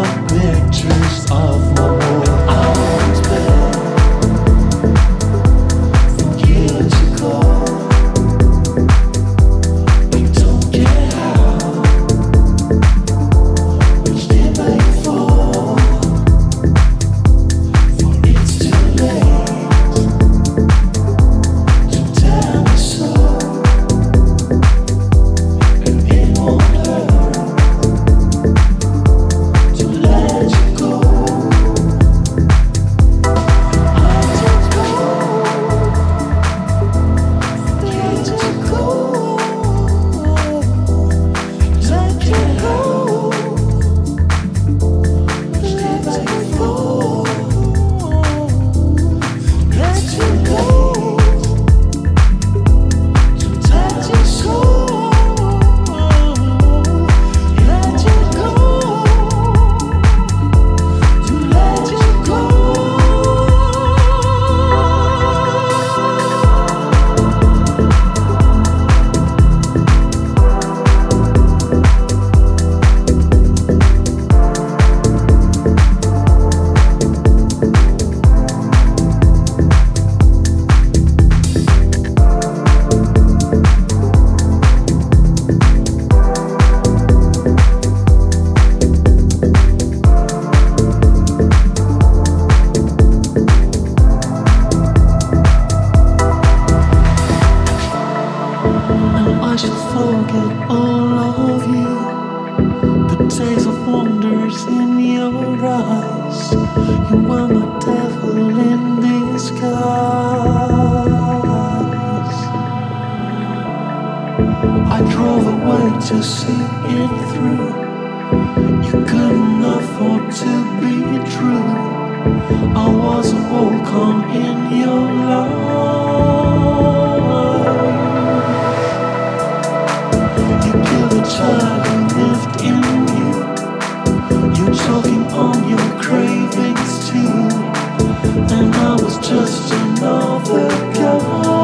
pictures of my war. I was bad for years ago. We don't get how. Which did they fall? For it's too late to tell me so, and it won't hurt to let you go. I just go, let you go, let you go, let you fall, let you go, to touch your soul, let you go, to let you go. And I should forget all of you, the days of wonders in your eyes. You were my devil in disguise. I drove away to see it through. You couldn't afford to be true. I was a walk-on in your life. You killed a child who lived in you. You're choking on your cravings too. And I was just another guy.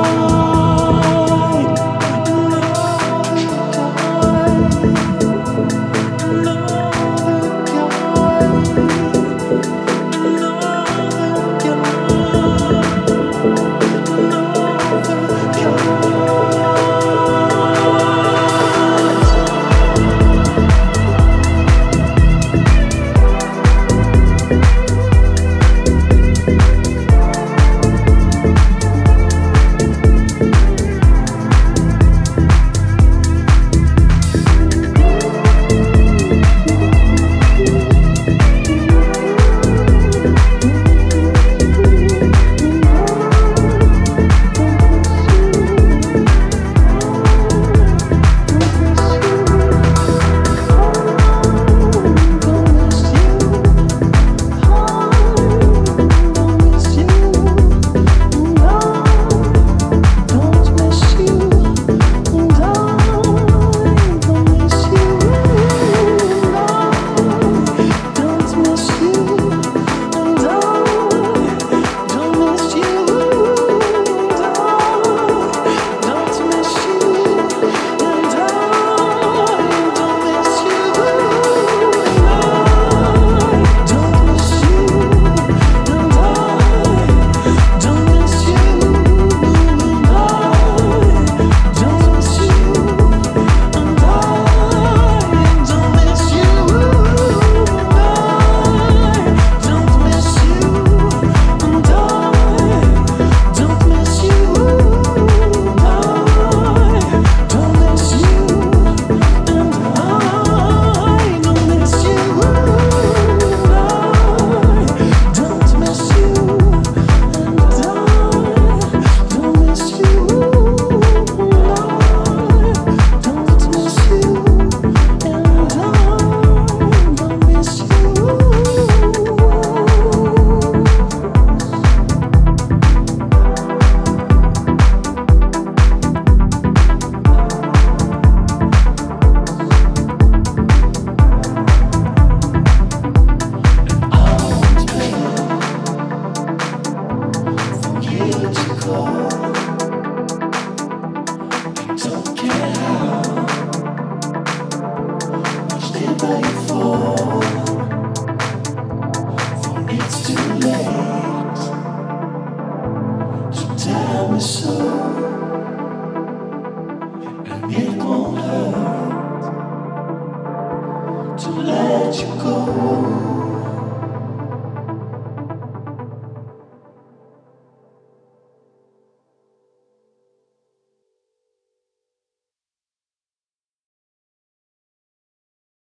me so, and it won't hurt to let you go.